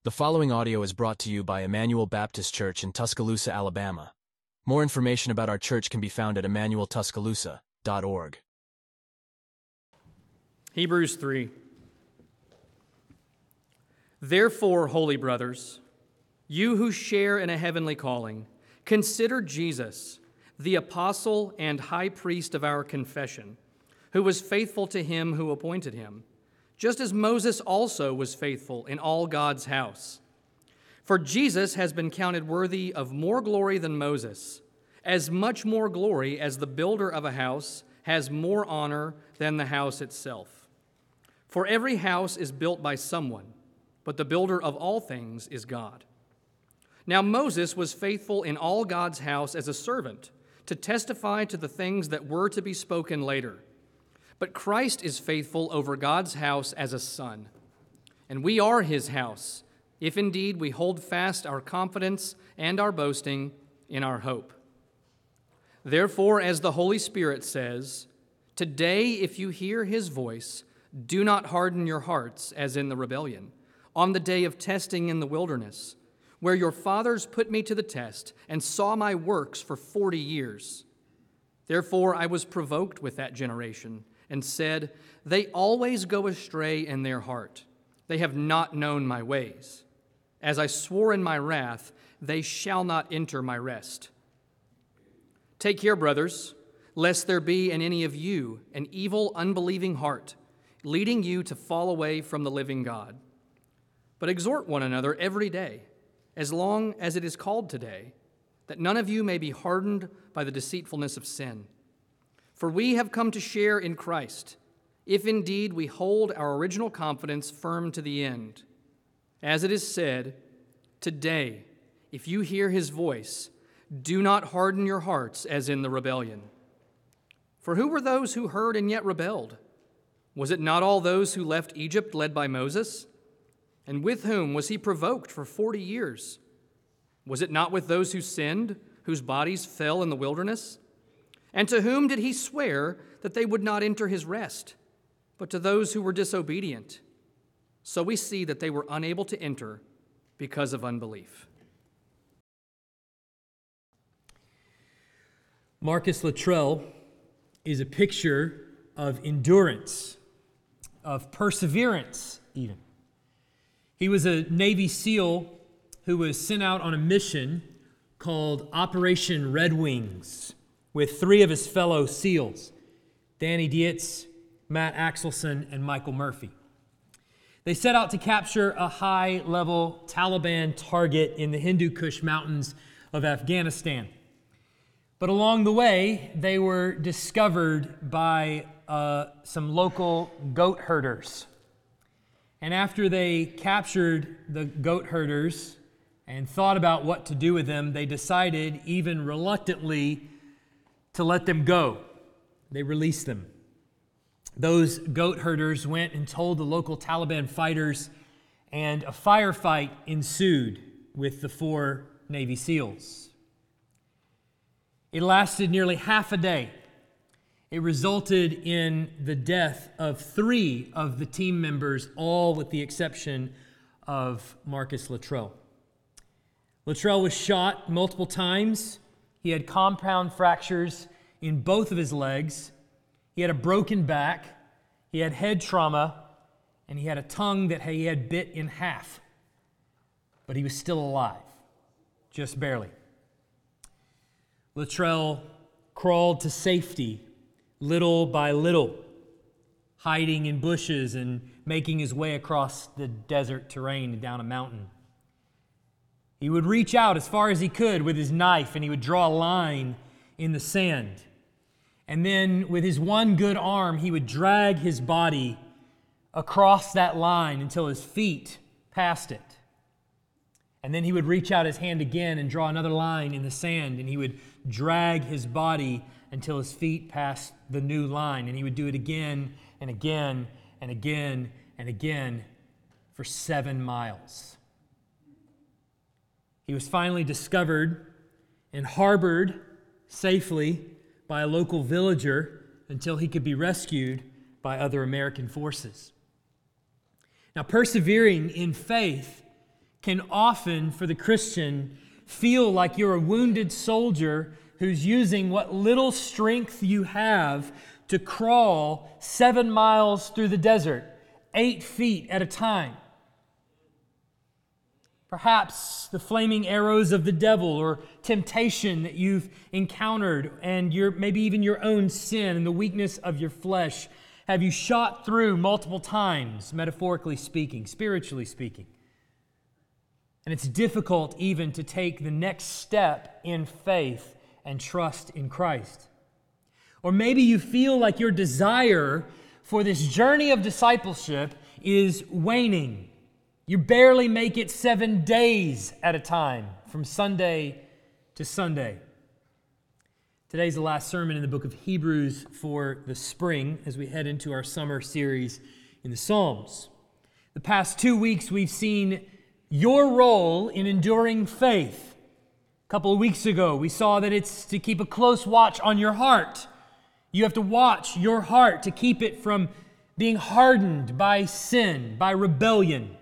The following audio is brought to you by Emmanuel Baptist Church in Tuscaloosa, Alabama. More information about our church can be found at emmanueltuscaloosa.org. Hebrews 3. Therefore, holy brothers, you who share in a heavenly calling, consider Jesus, the apostle and high priest of our confession, who was faithful to him who appointed him, just as Moses also was faithful in all God's house. For Jesus has been counted worthy of more glory than Moses, as much more glory as the builder of a house has more honor than the house itself. For every house is built by someone, but the builder of all things is God. Now Moses was faithful in all God's house as a servant, to testify to the things that were to be spoken later. But Christ is faithful over God's house as a son. And we are his house, if indeed we hold fast our confidence and our boasting in our hope. Therefore, as the Holy Spirit says, today if you hear his voice, do not harden your hearts as in the rebellion, on the day of testing in the wilderness, where your fathers put me to the test and saw my works for 40 years. Therefore I was provoked with that generation, and said, they always go astray in their heart. They have not known my ways. As I swore in my wrath, they shall not enter my rest. Take care, brothers, lest there be in any of you an evil, unbelieving heart, leading you to fall away from the living God. But exhort one another every day, as long as it is called today, that none of you may be hardened by the deceitfulness of sin. For we have come to share in Christ, if indeed we hold our original confidence firm to the end. As it is said, today, if you hear his voice, do not harden your hearts as in the rebellion. For who were those who heard and yet rebelled? Was it not all those who left Egypt led by Moses? And with whom was he provoked for 40 years? Was it not with those who sinned, whose bodies fell in the wilderness? And to whom did he swear that they would not enter his rest, but to those who were disobedient? So we see that they were unable to enter because of unbelief. Marcus Luttrell is a picture of endurance, of perseverance even. He was a Navy SEAL who was sent out on a mission called Operation Red Wings with 3 of his fellow SEALs, Danny Dietz, Matt Axelson, and Michael Murphy. They set out to capture a high-level Taliban target in the Hindu Kush mountains of Afghanistan. But along the way, they were discovered by some local goat herders. And after they captured the goat herders and thought about what to do with them, they decided, even reluctantly, to let them go. They released them. Those goat herders went and told the local Taliban fighters, and a firefight ensued with the 4 Navy SEALs. It lasted nearly half a day. It resulted in the death of 3 of the team members, all with the exception of Marcus Luttrell. Luttrell was shot multiple times. He had compound fractures in both of his legs. He had a broken back. He had head trauma. And he had a tongue that he had bit in half. But he was still alive, just barely. Luttrell crawled to safety little by little, hiding in bushes and making his way across the desert terrain and down a mountain. He would reach out as far as he could with his knife, and he would draw a line in the sand. And then with his one good arm, he would drag his body across that line until his feet passed it. And then he would reach out his hand again and draw another line in the sand, and he would drag his body until his feet passed the new line. And he would do it again and again and again and again for 7 miles. He was finally discovered and harbored safely by a local villager until he could be rescued by other American forces. Now, persevering in faith can often, for the Christian, feel like you're a wounded soldier who's using what little strength you have to crawl 7 miles through the desert, 8 feet at a time. Perhaps the flaming arrows of the devil or temptation that you've encountered and maybe even your own sin and the weakness of your flesh have you shot through multiple times, metaphorically speaking, spiritually speaking. And it's difficult even to take the next step in faith and trust in Christ. Or maybe you feel like your desire for this journey of discipleship is waning. You barely make it 7 days at a time, from Sunday to Sunday. Today's the last sermon in the book of Hebrews for the spring as we head into our summer series in the Psalms. The past 2 weeks we've seen your role in enduring faith. A couple of weeks ago we saw that it's to keep a close watch on your heart. You have to watch your heart to keep it from being hardened by sin, by rebellion.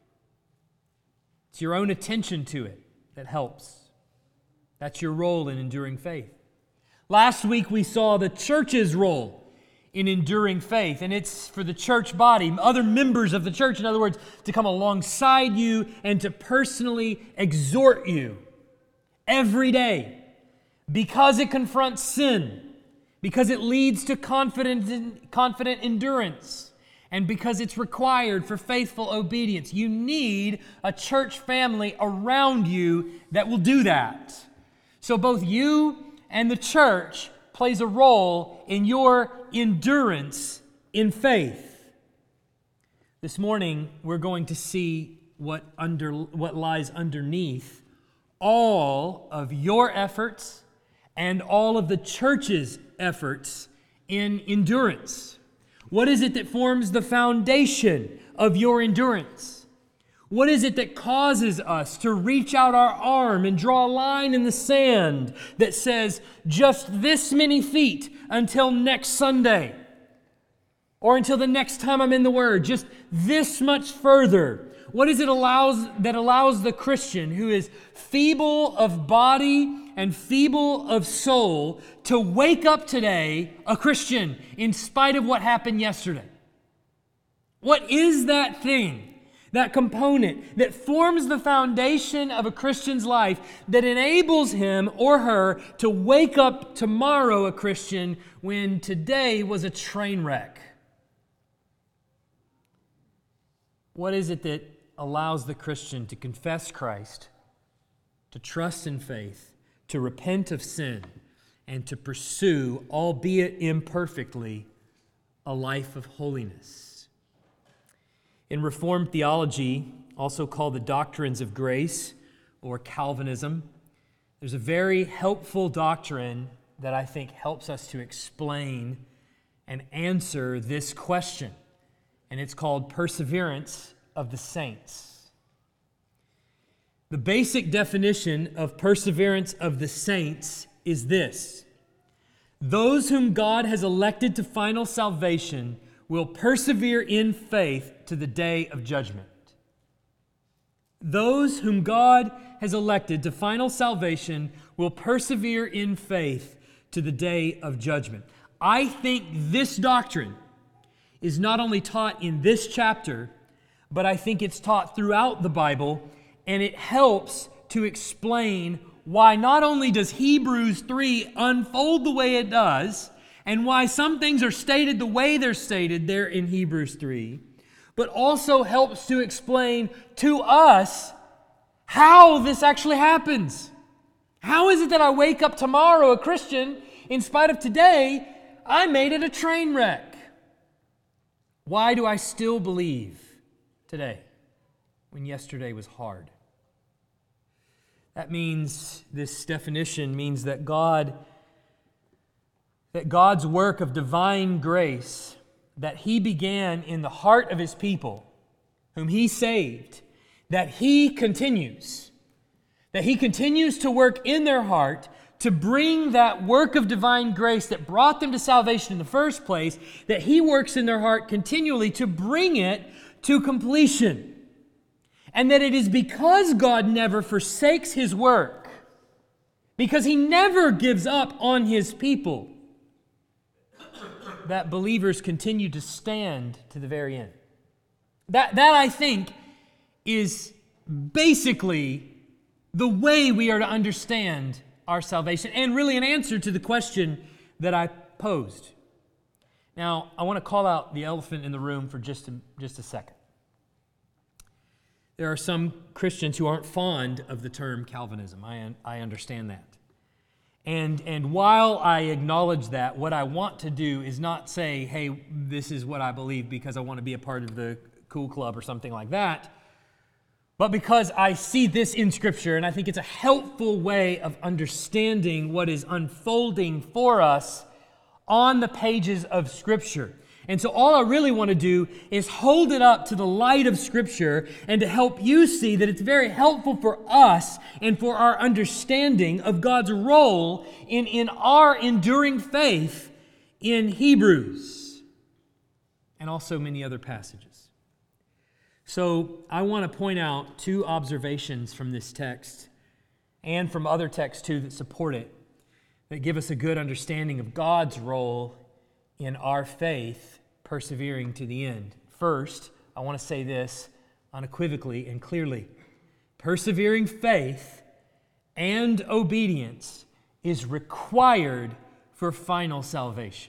It's your own attention to it that helps. That's your role in enduring faith. Last week we saw the church's role in enduring faith, and it's for the church body, other members of the church, in other words, to come alongside you and to personally exhort you every day because it confronts sin, because it leads to confident endurance, and because it's required for faithful obedience. You need a church family around you that will do that. So both you and the church plays a role in your endurance in faith. This morning, we're going to see what lies underneath all of your efforts and all of the church's efforts in endurance. What is it that forms the foundation of your endurance? What is it that causes us to reach out our arm and draw a line in the sand that says just this many feet until next Sunday? Or until the next time I'm in the Word, just this much further? What is it that allows the Christian who is feeble of body and feeble of soul to wake up today a Christian in spite of what happened yesterday? What is that thing? That component that forms the foundation of a Christian's life that enables him or her to wake up tomorrow a Christian when today was a train wreck. What is it that allows the Christian to confess Christ, to trust in faith, to repent of sin, and to pursue, albeit imperfectly, a life of holiness? In Reformed theology, also called the doctrines of grace or Calvinism, there's a very helpful doctrine that I think helps us to explain and answer this question, and it's called perseverance of the saints. The basic definition of perseverance of the saints is this: those whom God has elected to final salvation will persevere in faith to the day of judgment. Those whom God has elected to final salvation will persevere in faith to the day of judgment. I think this doctrine is not only taught in this chapter, but I think it's taught throughout the Bible, and it helps to explain why not only does Hebrews 3 unfold the way it does, and why some things are stated the way they're stated there in Hebrews 3, but also helps to explain to us how this actually happens. How is it that I wake up tomorrow a Christian, in spite of today, I made it a train wreck? Why do I still believe today when yesterday was hard? That means, this definition means that God's work of divine grace that He began in the heart of His people, whom He saved, that He continues to work in their heart to bring that work of divine grace that brought them to salvation in the first place, that He works in their heart continually to bring it to completion. and that it is because God never forsakes His work, because He never gives up on His people, that believers continue to stand to the very end. That I think, is basically the way we are to understand our salvation, and really an answer to the question that I posed. Now, I want to call out the elephant in the room for just a second. There are some Christians who aren't fond of the term Calvinism. I understand that. And while I acknowledge that, what I want to do is not say, hey, this is what I believe because I want to be a part of the cool club or something like that, but because I see this in Scripture, and I think it's a helpful way of understanding what is unfolding for us on the pages of Scripture. And so all I really want to do is hold it up to the light of Scripture and to help you see that it's very helpful for us and for our understanding of God's role in our enduring faith in Hebrews and also many other passages. So I want to point out two observations from this text and from other texts too that support it, that give us a good understanding of God's role in our faith persevering to the end. First, I want to say this unequivocally and clearly. Persevering faith and obedience is required for final salvation.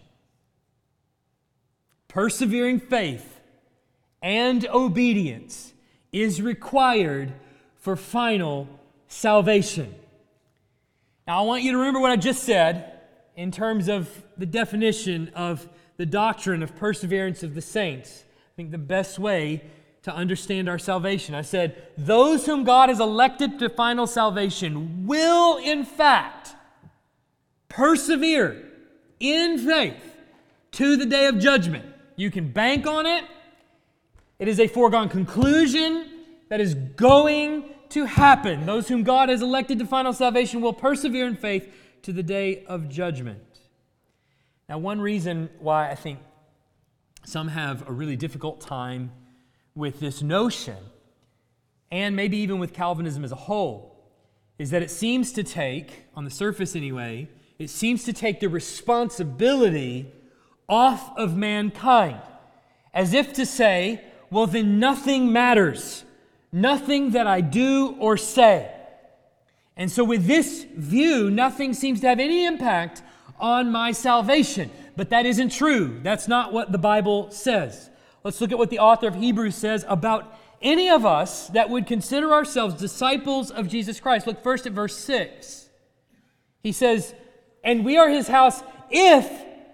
Persevering faith and obedience is required for final salvation. Now, I want you to remember what I just said in terms of the definition of the doctrine of perseverance of the saints. I think the best way to understand our salvation, I said, those whom God has elected to final salvation will, in fact, persevere in faith to the day of judgment. You can bank on it. It is a foregone conclusion that is going to happen. Those whom God has elected to final salvation will persevere in faith to the day of judgment. Now, one reason why I think some have a really difficult time with this notion, and maybe even with Calvinism as a whole, is that it seems to take, on the surface anyway, it seems to take the responsibility off of mankind, as if to say, well, then nothing matters. Nothing that I do or say. And so with this view, nothing seems to have any impact on my salvation. But that isn't true. That's not what the Bible says. Let's look at what the author of Hebrews says about any of us that would consider ourselves disciples of Jesus Christ. Look first at verse 6. He says, and we are His house if,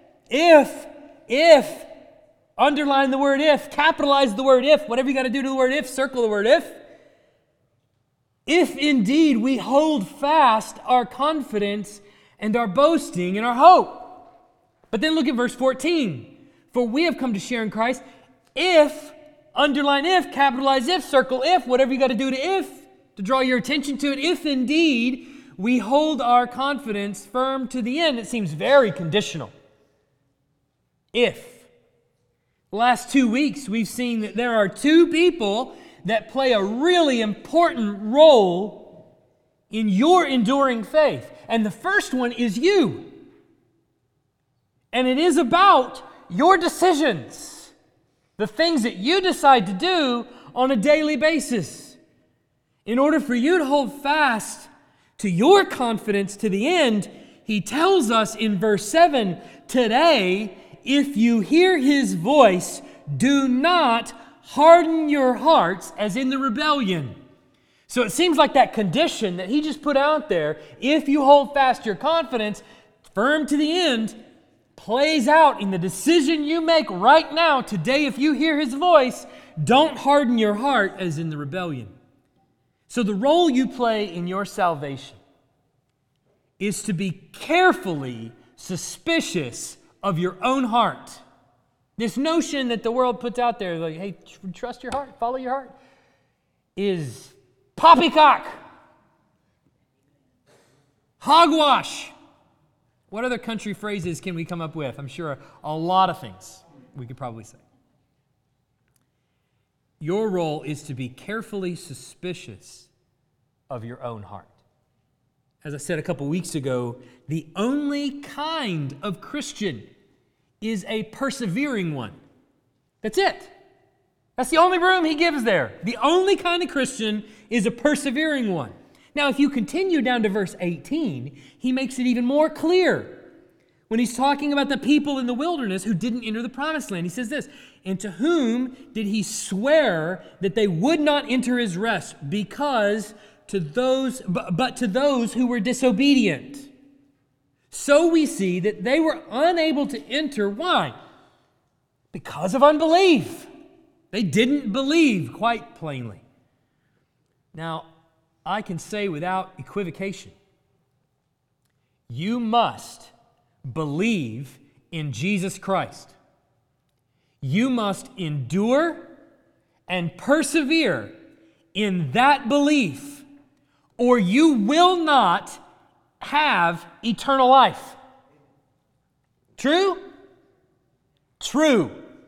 underline the word if, capitalize the word if, whatever you got to do to the word if, circle the word if indeed we hold fast our confidence and our boasting and our hope. But then look at verse 14. For we have come to share in Christ if, underline if, capitalize if, circle if, whatever you got to do to if, to draw your attention to it, if indeed we hold our confidence firm to the end. It seems very conditional. If. The last 2 weeks, we've seen that there are two people that play a really important role in your enduring faith. And the first one is you. And it is about your decisions, the things that you decide to do on a daily basis. In order for you to hold fast to your confidence to the end, he tells us in verse 7, today, if you hear His voice, do not harden your hearts as in the rebellion. So it seems like that condition that he just put out there, if you hold fast your confidence, firm to the end, plays out in the decision you make right now. Today, if you hear His voice, don't harden your heart as in the rebellion. So the role you play in your salvation is to be carefully suspicious of your own heart. This notion that the world puts out there, like, hey, trust your heart, follow your heart, is poppycock, hogwash. What other country phrases can we come up with? I'm sure a lot of things we could probably say. Your role is to be carefully suspicious of your own heart. As I said a couple weeks ago, the only kind of Christian is a persevering one. That's it. That's the only room he gives there. The only kind of Christian is a persevering one. Now, if you continue down to verse 18, he makes it even more clear when he's talking about the people in the wilderness who didn't enter the promised land. He says this, "And to whom did he swear that they would not enter his rest? Because to those who were disobedient." So we see that they were unable to enter. Why? Because of unbelief. They didn't believe, quite plainly. Now, I can say without equivocation, you must believe in Jesus Christ. You must endure and persevere in that belief, or you will not have eternal life. True? True.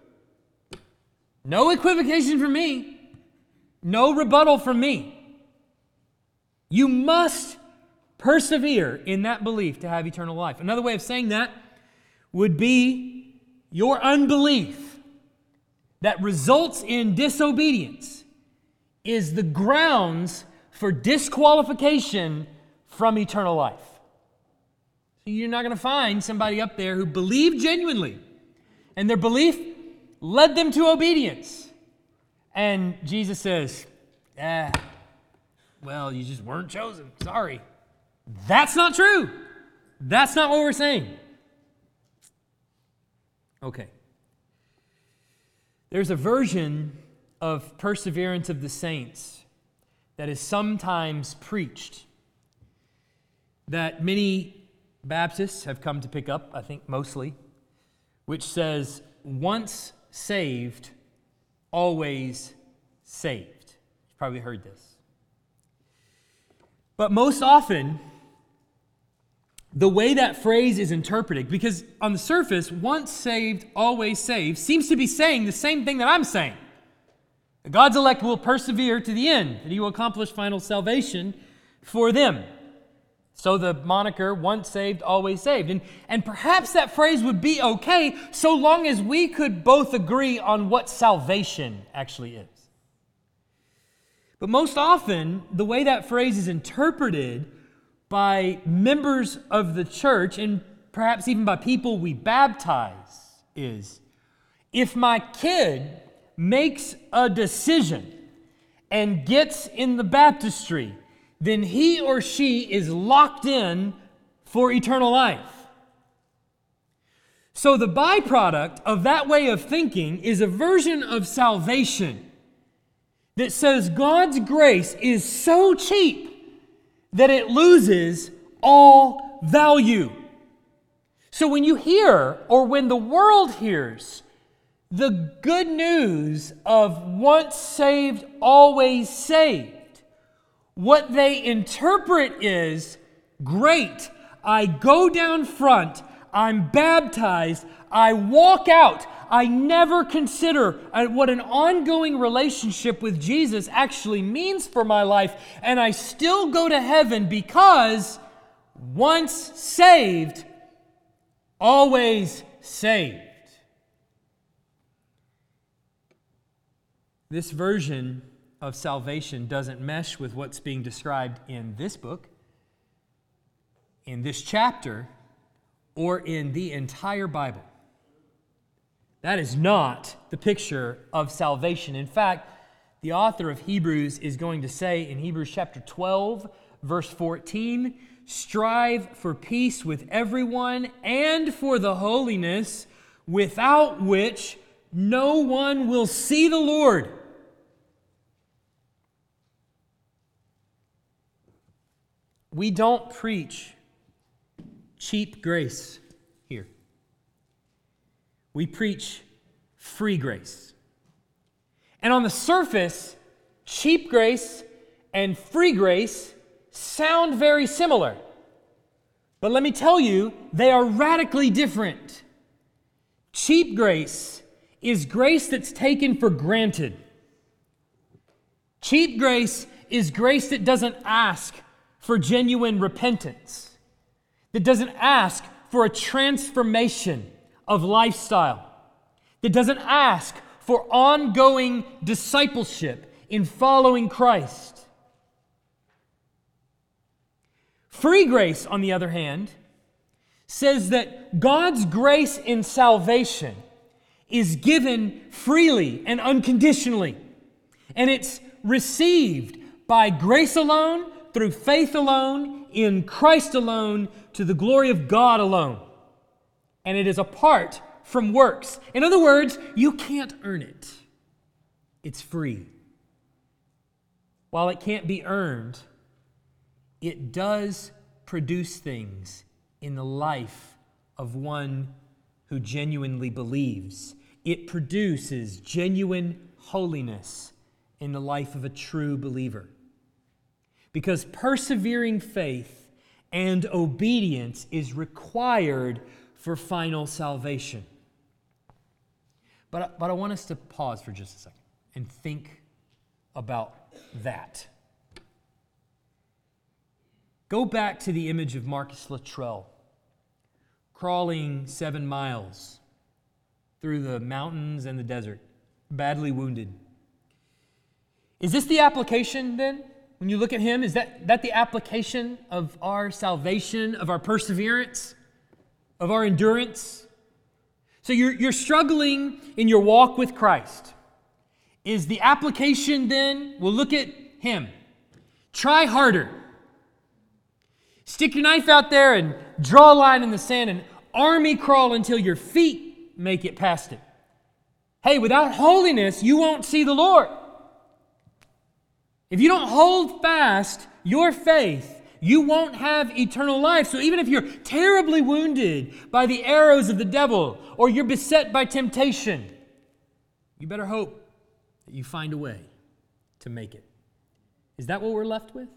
No equivocation from me. No rebuttal from me. You must persevere in that belief to have eternal life. Another way of saying that would be your unbelief that results in disobedience is the grounds for disqualification from eternal life. So you're not going to find somebody up there who believed genuinely, and their belief led them to obedience. And Jesus says, well, you just weren't chosen. Sorry. That's not true. That's not what we're saying. Okay. There's a version of perseverance of the saints that is sometimes preached that many Baptists have come to pick up, I think mostly, which says, once saved, always saved. You've probably heard this. But most often, the way that phrase is interpreted, because on the surface, once saved, always saved, seems to be saying the same thing that I'm saying. God's elect will persevere to the end, and he will accomplish final salvation for them. So the moniker, once saved, always saved. And perhaps that phrase would be okay so long as we could both agree on what salvation actually is. But most often, the way that phrase is interpreted by members of the church, and perhaps even by people we baptize, is, if my kid makes a decision and gets in the baptistry, then he or she is locked in for eternal life. So the byproduct of that way of thinking is a version of salvation that says God's grace is so cheap that it loses all value. So when you hear, or when the world hears, the good news of once saved, always saved, what they interpret is, great, I go down front, I'm baptized, I walk out, I never consider what an ongoing relationship with Jesus actually means for my life, and I still go to heaven because once saved, always saved. This version of salvation doesn't mesh with what's being described in this book, in this chapter, or in the entire Bible. That is not the picture of salvation. In fact, the author of Hebrews is going to say in Hebrews chapter 12, verse 14, strive for peace with everyone and for the holiness without which no one will see the Lord. We don't preach cheap grace here. We preach free grace. And on the surface, cheap grace and free grace sound very similar. But let me tell you, they are radically different. Cheap grace is grace that's taken for granted. Cheap grace is grace that doesn't ask for genuine repentance, that doesn't ask for a transformation of lifestyle, that doesn't ask for ongoing discipleship in following Christ. Free grace, on the other hand, says that God's grace in salvation is given freely and unconditionally, and it's received by grace alone, through faith alone, in Christ alone, to the glory of God alone. And it is apart from works. In other words, you can't earn it. It's free. While it can't be earned, it does produce things in the life of one who genuinely believes. It produces genuine holiness in the life of a true believer. Because persevering faith and obedience is required for final salvation. But I want us to pause for just a second and think about that. Go back to the image of Marcus Luttrell crawling 7 miles through the mountains and the desert, badly wounded. Is this the application then? When you look at him, is that the application of our salvation, of our perseverance, of our endurance? So you're struggling in your walk with Christ. Is the application then, we'll look at him. Try harder. Stick your knife out there and draw a line in the sand and army crawl until your feet make it past it. Hey, without holiness, you won't see the Lord. If you don't hold fast your faith, you won't have eternal life. So even if you're terribly wounded by the arrows of the devil or you're beset by temptation, you better hope that you find a way to make it. Is that what we're left with?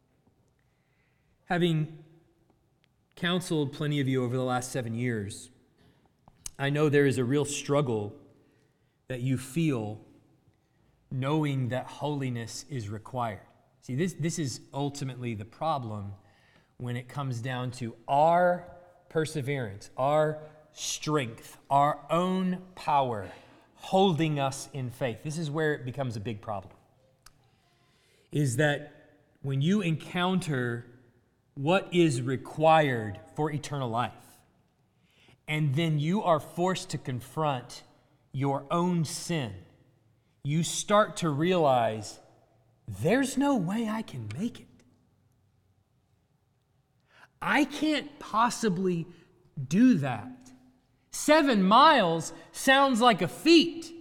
Having counseled plenty of you over the last 7 years, I know there is a real struggle that you feel knowing that holiness is required. See, this is ultimately the problem when it comes down to our perseverance, our strength, our own power holding us in faith. This is where it becomes a big problem. Is that when you encounter what is required for eternal life, and then you are forced to confront your own sin, you start to realize there's no way I can make it. I can't possibly do that. 7 miles sounds like a feat.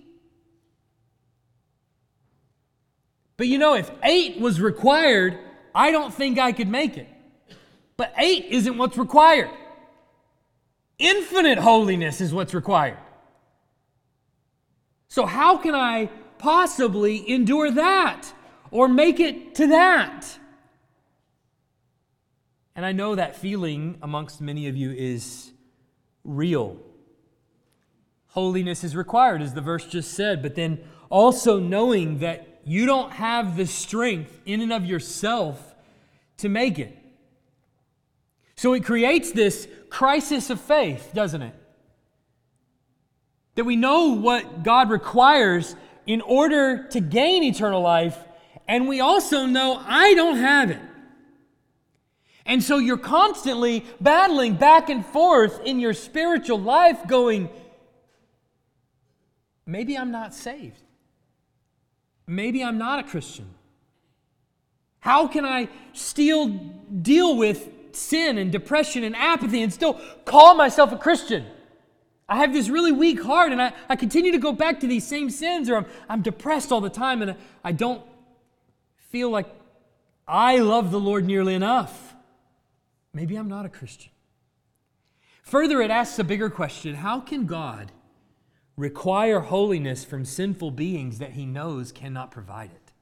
But you know, if 8 was required, I don't think I could make it. But 8 isn't what's required. Infinite holiness is what's required. So how can I possibly endure that or make it to that? And I know that feeling amongst many of you is real. Holiness is required, as the verse just said, but then also knowing that you don't have the strength in and of yourself to make it. So it creates this crisis of faith, doesn't it? That we know what God requires in order to gain eternal life, and we also know I don't have it. And so you're constantly battling back and forth in your spiritual life going, maybe I'm not saved. Maybe I'm not a Christian. How can I still deal with sin and depression and apathy and still call myself a Christian? I have this really weak heart and I continue to go back to these same sins, or I'm depressed all the time and I don't feel like I love the Lord nearly enough. Maybe I'm not a Christian. Further, it asks a bigger question. How can God require holiness from sinful beings that He knows cannot provide it?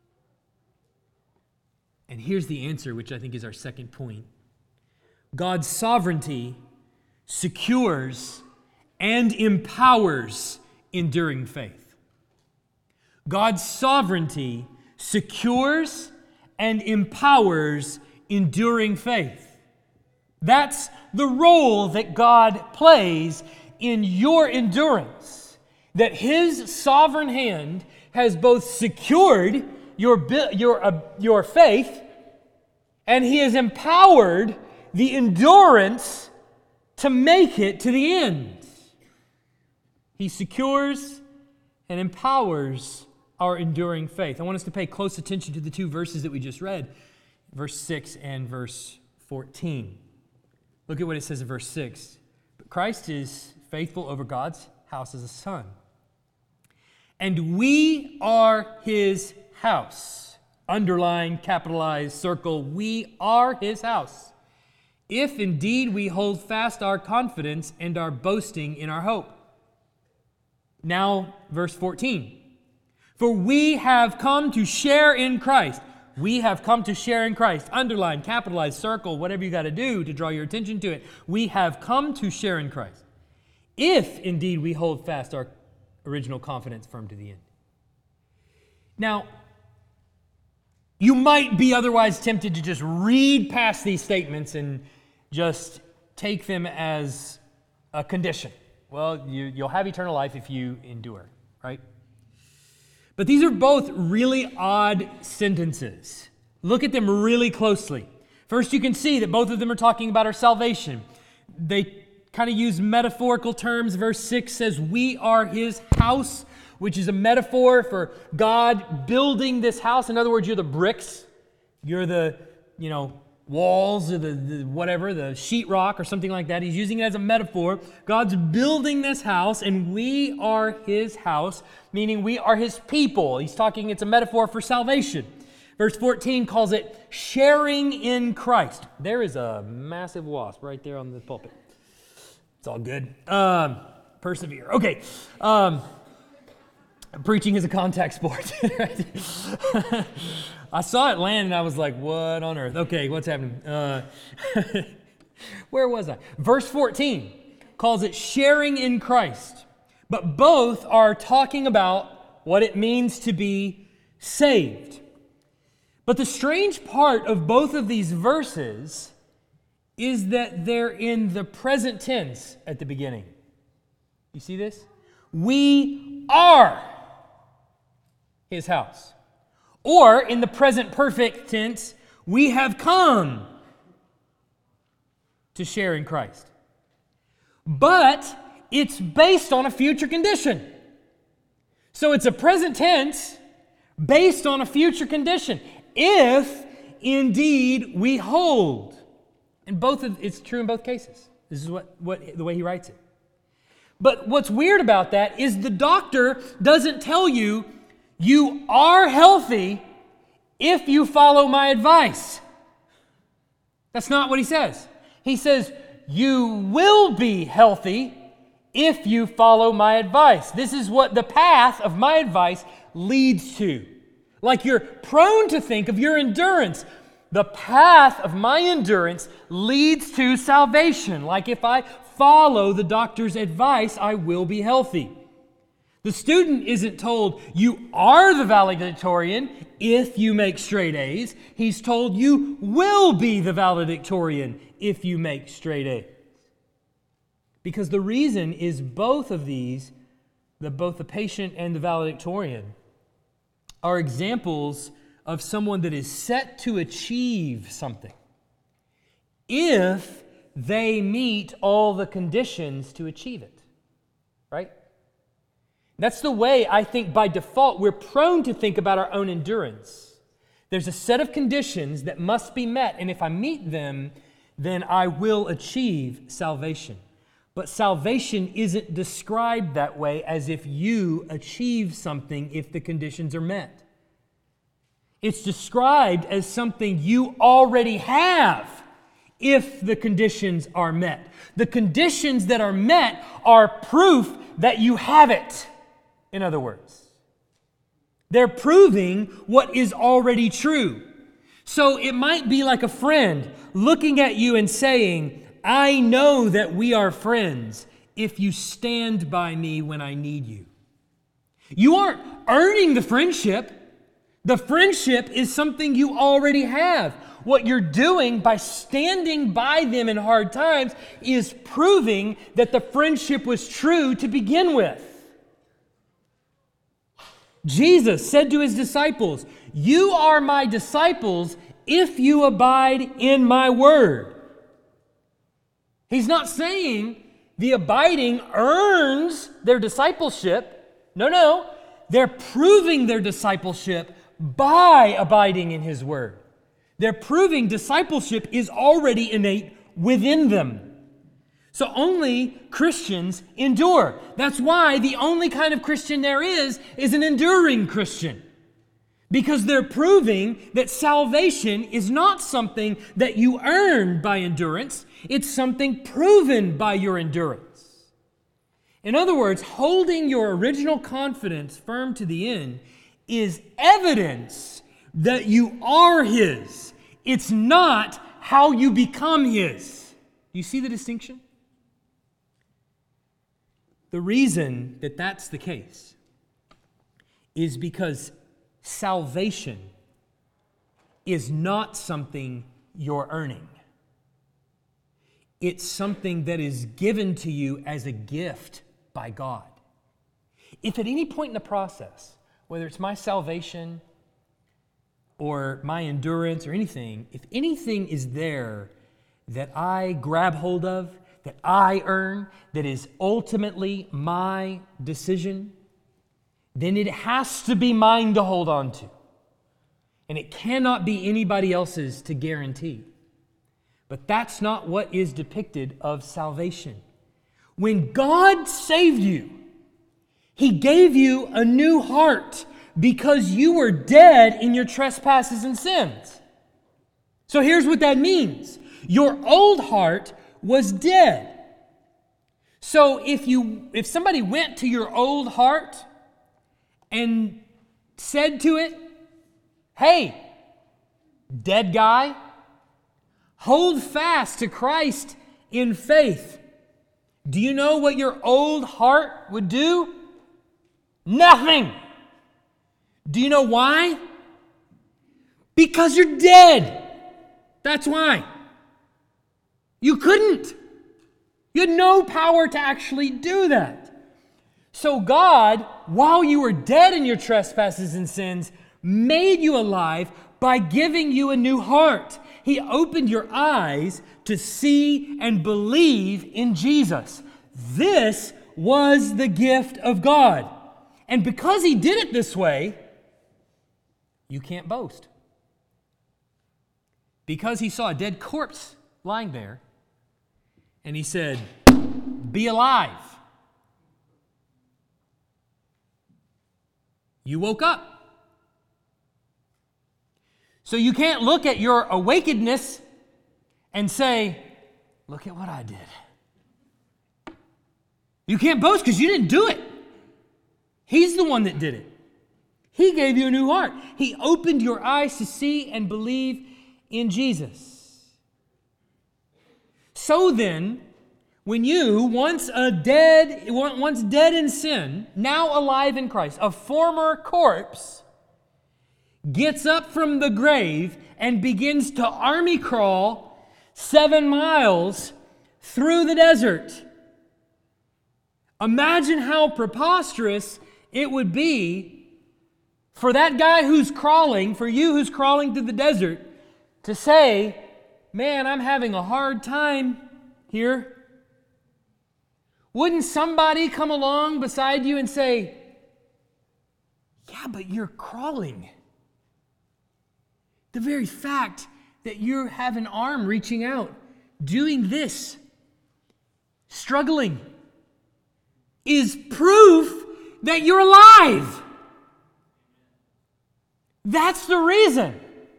And here's the answer, which I think is our second point. God's sovereignty secures and empowers enduring faith. God's sovereignty secures and empowers enduring faith. That's the role that God plays in your endurance, that His sovereign hand has both secured your faith, and He has empowered the endurance to make it to the end. He secures and empowers our enduring faith. I want us to pay close attention to the two verses that we just read, verse 6 and verse 14. Look at what it says in verse 6. But Christ is faithful over God's house as a son, and we are His house. Underline, capitalize, circle. We are His house, if indeed we hold fast our confidence and our boasting in our hope. Now, verse 14. For we have come to share in Christ. We have come to share in Christ. Underline, capitalize, circle, whatever you got to do to draw your attention to it. We have come to share in Christ, if indeed we hold fast our original confidence firm to the end. Now, you might be otherwise tempted to just read past these statements and just take them as a condition. Well, you'll have eternal life if you endure, right? But these are both really odd sentences. Look at them really closely. First, you can see that both of them are talking about our salvation. They kind of use metaphorical terms. Verse 6 says, we are His house, which is a metaphor for God building this house. In other words, you're the bricks. You're the, walls or the sheetrock or something like that. He's using it as a metaphor. God's building this house, and we are His house, meaning we are His people. He's talking, it's a metaphor for salvation. Verse 14 calls it sharing in Christ. There is a massive wasp right there on the pulpit. It's all good. Persevere. Okay. Preaching is a contact sport. I saw it land and I was like, what on earth? Okay, what's happening? Where was I? Verse 14 calls it sharing in Christ. But both are talking about what it means to be saved. But the strange part of both of these verses is that they're in the present tense at the beginning. You see this? We are His house. Or in the present perfect tense, we have come to share in Christ. But it's based on a future condition. So it's a present tense based on a future condition. If indeed we hold. And it's true in both cases. This is what the way he writes it. But what's weird about that is the doctor doesn't tell you, you are healthy if you follow my advice. That's not what he says. He says, you will be healthy if you follow my advice. This is what the path of my advice leads to. Like you're prone to think of your endurance. The path of my endurance leads to salvation. Like if I follow the doctor's advice, I will be healthy. The student isn't told, you are the valedictorian if you make straight A's. He's told, you will be the valedictorian if you make straight A's. Because the reason is both of these, both the patient and the valedictorian, are examples of someone that is set to achieve something if they meet all the conditions to achieve it. Right? That's the way I think by default we're prone to think about our own endurance. There's a set of conditions that must be met, and if I meet them, then I will achieve salvation. But salvation isn't described that way as if you achieve something if the conditions are met. It's described as something you already have if the conditions are met. The conditions that are met are proof that you have it. In other words, they're proving what is already true. So it might be like a friend looking at you and saying, I know that we are friends if you stand by me when I need you. You aren't earning the friendship. The friendship is something you already have. What you're doing by standing by them in hard times is proving that the friendship was true to begin with. Jesus said to his disciples, "You are my disciples if you abide in my word." He's not saying the abiding earns their discipleship. No. They're proving their discipleship by abiding in his word. They're proving discipleship is already innate within them. So only Christians endure. That's why the only kind of Christian there is an enduring Christian. Because they're proving that salvation is not something that you earn by endurance. It's something proven by your endurance. In other words, holding your original confidence firm to the end is evidence that you are his. It's not how you become his. Do you see the distinction? The reason that that's the case is because salvation is not something you're earning. It's something that is given to you as a gift by God. If at any point in the process, whether it's my salvation or my endurance or anything, if anything is there that I grab hold of, that I earn, that is ultimately my decision, then it has to be mine to hold on to. And it cannot be anybody else's to guarantee. But that's not what is depicted of salvation. When God saved you, he gave you a new heart because you were dead in your trespasses and sins. So here's what that means. Your old heart was dead. So if somebody went to your old heart and said to it, "Hey, dead guy, hold fast to Christ in faith," do you know what your old heart would do? Nothing. Do you know why? Because you're dead. That's why. You couldn't. You had no power to actually do that. So God, while you were dead in your trespasses and sins, made you alive by giving you a new heart. He opened your eyes to see and believe in Jesus. This was the gift of God. And because he did it this way, you can't boast. Because he saw a dead corpse lying there, and he said, "Be alive." You woke up. So you can't look at your awakenedness and say, "Look at what I did." You can't boast because you didn't do it. He's the one that did it. He gave you a new heart. He opened your eyes to see and believe in Jesus. So then, when you, once dead in sin, now alive in Christ, a former corpse, gets up from the grave and begins to army crawl 7 miles through the desert, imagine how preposterous it would be for that guy who's crawling, for you who's crawling through the desert, to say, "Man, I'm having a hard time here." Wouldn't somebody come along beside you and say, "Yeah, but you're crawling. The very fact that you have an arm reaching out, doing this, struggling, is proof that you're alive." That's the reason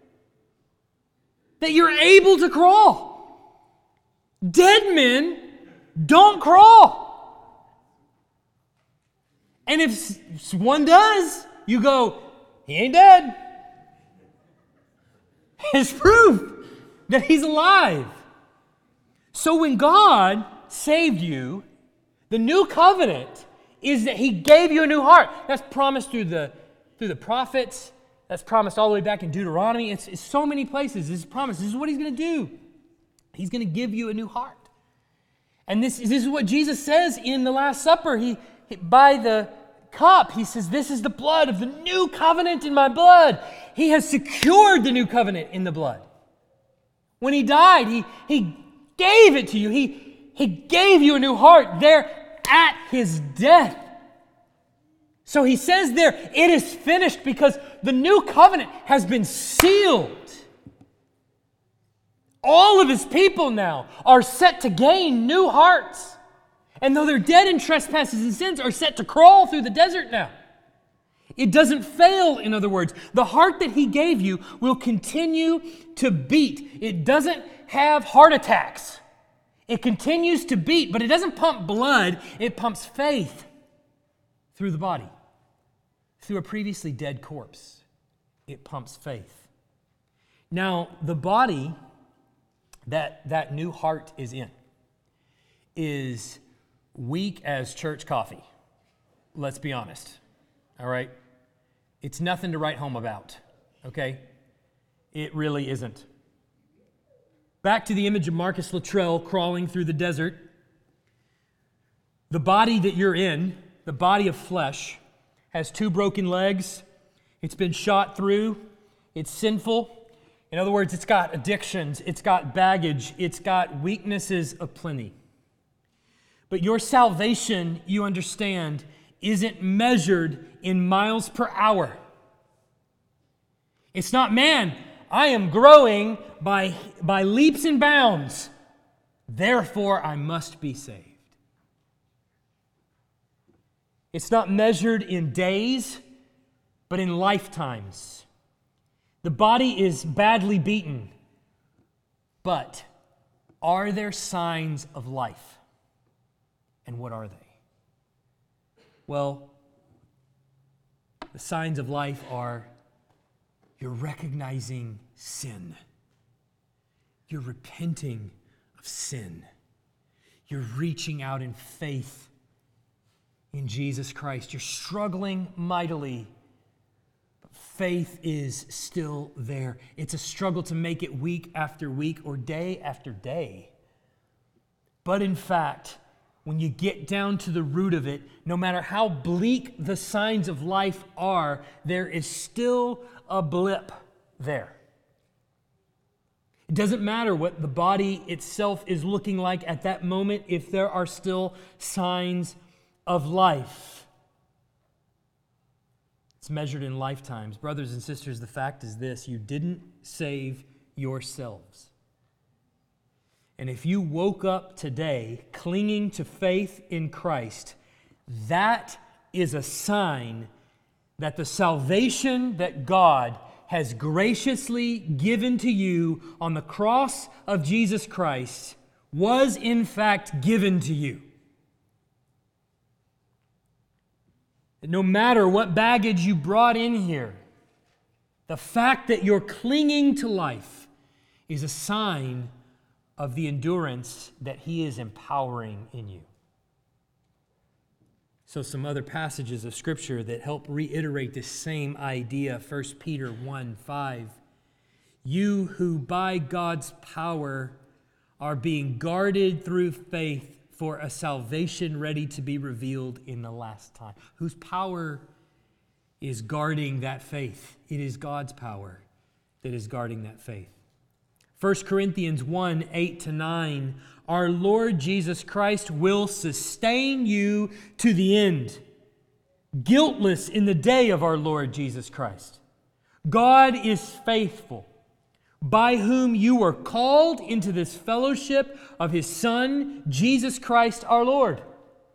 that you're able to crawl. Dead men don't crawl. And if one does, you go, "He ain't dead." It's proof that he's alive. So when God saved you, the new covenant is that he gave you a new heart. That's promised through the prophets. That's promised all the way back in Deuteronomy. It's so many places. This is promised. This is what he's going to do. He's going to give you a new heart. And this is what Jesus says in the Last Supper. He by the cup, he says, this is the blood of the new covenant in my blood. He has secured the new covenant in the blood. When he died, he gave it to you. He gave you a new heart there at his death. So he says there, it is finished because the new covenant has been sealed. All of his people now are set to gain new hearts. And though they're dead in trespasses and sins, are set to crawl through the desert now. It doesn't fail, in other words. The heart that he gave you will continue to beat. It doesn't have heart attacks. It continues to beat, but it doesn't pump blood. It pumps faith through the body. Through a previously dead corpse, it pumps faith. Now, the body that new heart is in is weak as church coffee. Let's be honest. All right? It's nothing to write home about. Okay? It really isn't. Back to the image of Marcus Luttrell crawling through the desert. The body that you're in, the body of flesh, has 2 broken legs. It's been shot through. It's sinful. In other words, it's got addictions. It's got baggage. It's got weaknesses aplenty. But your salvation, you understand, isn't measured in miles per hour. It's not, man, I am growing by leaps and bounds. Therefore, I must be saved. It's not measured in days, but in lifetimes. The body is badly beaten, but are there signs of life? And what are they? Well, the signs of life are you're recognizing sin. You're repenting of sin. You're reaching out in faith in Jesus Christ. You're struggling mightily, but faith is still there. It's a struggle to make it week after week or day after day. But in fact, when you get down to the root of it, no matter how bleak the signs of life are, there is still a blip there. It doesn't matter what the body itself is looking like at that moment if there are still signs of life. It's measured in lifetimes. Brothers and sisters, the fact is this: you didn't save yourselves. And if you woke up today clinging to faith in Christ, that is a sign that the salvation that God has graciously given to you on the cross of Jesus Christ was in fact given to you. No matter what baggage you brought in here, the fact that you're clinging to life is a sign of the endurance that He is empowering in you. So some other passages of Scripture that help reiterate this same idea. 1 Peter 1:5. You who by God's power are being guarded through faith for a salvation ready to be revealed in the last time. Whose power is guarding that faith? It is God's power that is guarding that faith. 1 Corinthians 1:8-9, our Lord Jesus Christ will sustain you to the end, guiltless in the day of our Lord Jesus Christ. God is faithful, by whom you were called into this fellowship of His Son, Jesus Christ our Lord.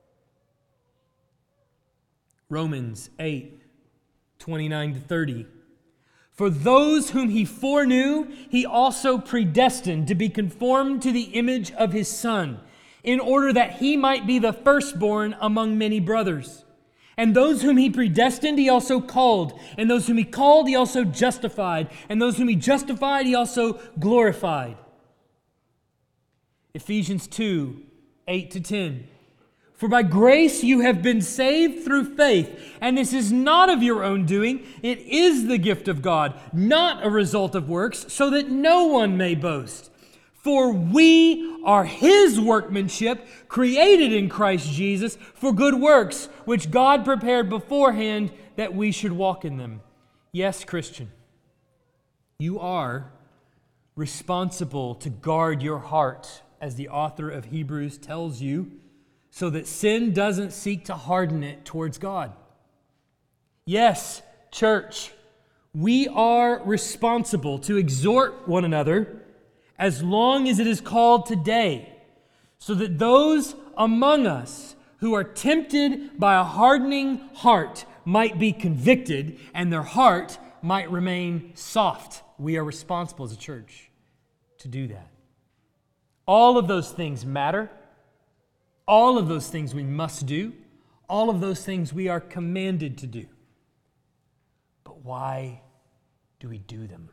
Romans 8:29-30. For those whom He foreknew, He also predestined to be conformed to the image of His Son, in order that He might be the firstborn among many brothers. And those whom He predestined, He also called. And those whom He called, He also justified. And those whom He justified, He also glorified. Ephesians 2:8-10. For by grace you have been saved through faith, and this is not of your own doing. It is the gift of God, not a result of works, so that no one may boast. For we are His workmanship, created in Christ Jesus for good works, which God prepared beforehand that we should walk in them. Yes, Christian, you are responsible to guard your heart, as the author of Hebrews tells you, so that sin doesn't seek to harden it towards God. Yes, church, we are responsible to exhort one another as long as it is called today, so that those among us who are tempted by a hardening heart might be convicted and their heart might remain soft. We are responsible as a church to do that. All of those things matter. All of those things we must do. All of those things we are commanded to do. But why do we do them?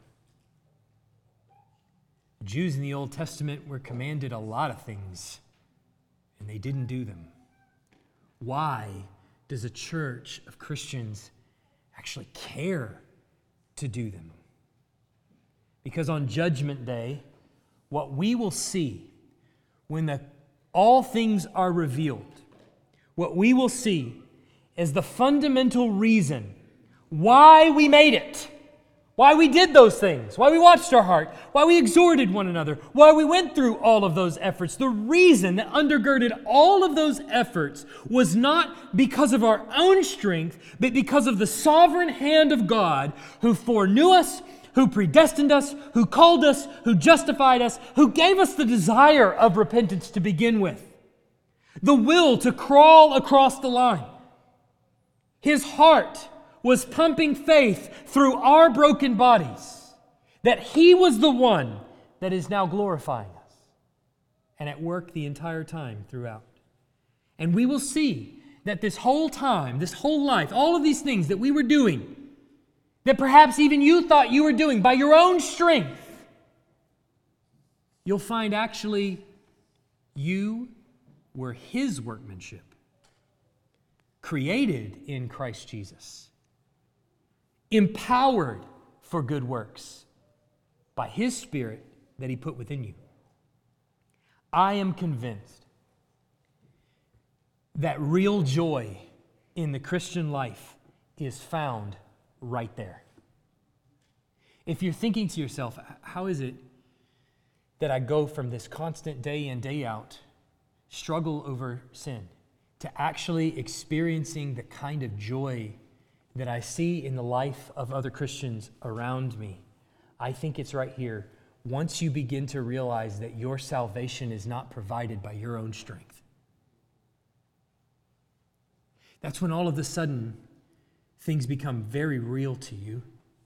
The Jews in the Old Testament were commanded a lot of things, and they didn't do them. Why does a church of Christians actually care to do them? Because on Judgment Day, what we will see when all things are revealed, what we will see is the fundamental reason why we made it, why we did those things, why we watched our heart, why we exhorted one another, why we went through all of those efforts. The reason that undergirded all of those efforts was not because of our own strength, but because of the sovereign hand of God who foreknew us, who predestined us, who called us, who justified us, who gave us the desire of repentance to begin with, the will to crawl across the line. His heart was pumping faith through our broken bodies, that He was the one that is now glorifying us and at work the entire time throughout. And we will see that this whole time, this whole life, all of these things that we were doing, that perhaps even you thought you were doing by your own strength, you'll find actually you were His workmanship, created in Christ Jesus, empowered for good works by His Spirit that He put within you. I am convinced that real joy in the Christian life is found right there. If you're thinking to yourself, how is it that I go from this constant day in, day out struggle over sin to actually experiencing the kind of joy that I see in the life of other Christians around me? I think it's right here. Once you begin to realize that your salvation is not provided by your own strength, that's when all of a sudden things become very real to you.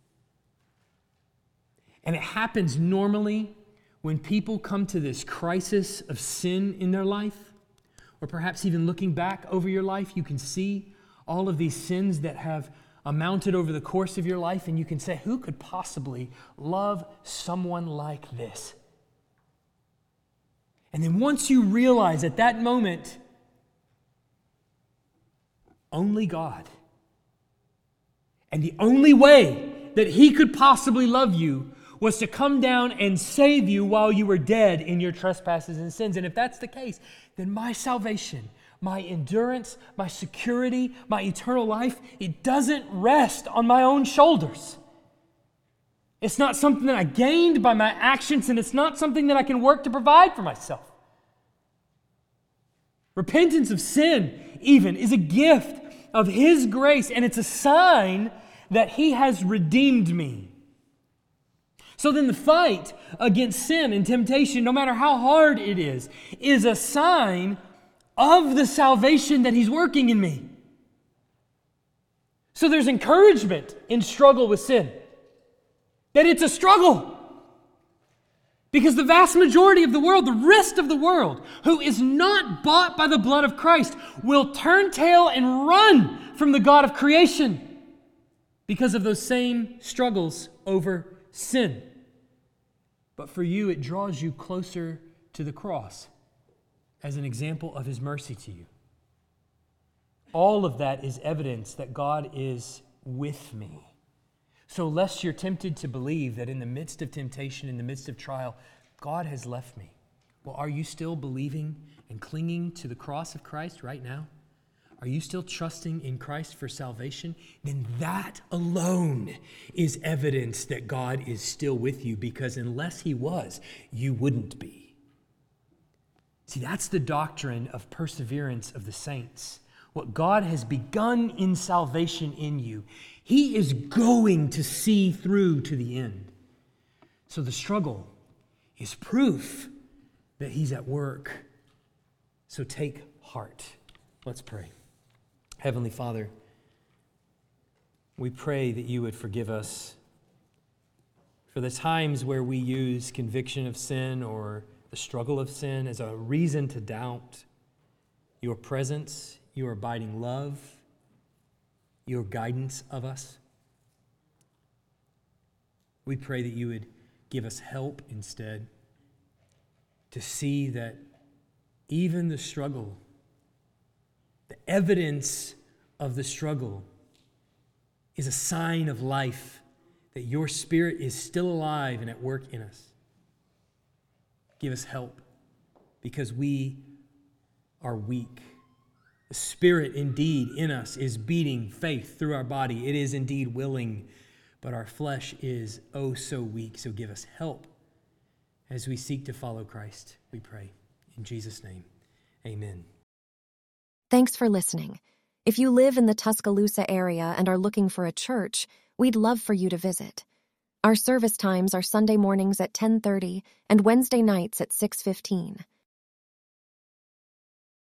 And it happens normally when people come to this crisis of sin in their life, or perhaps even looking back over your life, you can see all of these sins that have amounted over the course of your life, and you can say, who could possibly love someone like this? And then once you realize at that moment, only God, and the only way that He could possibly love you was to come down and save you while you were dead in your trespasses and sins. And if that's the case, then my salvation, my endurance, my security, my eternal life, it doesn't rest on my own shoulders. It's not something that I gained by my actions, and it's not something that I can work to provide for myself. Repentance of sin, even, is a gift of His grace, and it's a sign that He has redeemed me. So then the fight against sin and temptation, no matter how hard it is a sign of the salvation that He's working in me. So there's encouragement in struggle with sin, that it's a struggle. Because the vast majority of the world, the rest of the world, who is not bought by the blood of Christ, will turn tail and run from the God of creation because of those same struggles over sin. But for you, it draws you closer to the cross as an example of His mercy to you. All of that is evidence that God is with me. So lest you're tempted to believe that in the midst of temptation, in the midst of trial, God has left me. Well, are you still believing and clinging to the cross of Christ right now? Are you still trusting in Christ for salvation? Then that alone is evidence that God is still with you, because unless He was, you wouldn't be. See, that's the doctrine of perseverance of the saints. What God has begun in salvation in you, He is going to see through to the end. So the struggle is proof that He's at work. So take heart. Let's pray. Heavenly Father, we pray that you would forgive us for the times where we use conviction of sin or the struggle of sin as a reason to doubt your presence, your abiding love, your guidance of us. We pray that you would give us help instead to see that even the struggle, the evidence of the struggle, is a sign of life, that your Spirit is still alive and at work in us. Give us help, because we are weak. The Spirit indeed in us is beating faith through our body. It is indeed willing, but our flesh is oh so weak. So give us help as we seek to follow Christ, we pray. In Jesus' name, amen. Thanks for listening. If you live in the Tuscaloosa area and are looking for a church, we'd love for you to visit. Our service times are Sunday mornings at 10:30 and Wednesday nights at 6:15.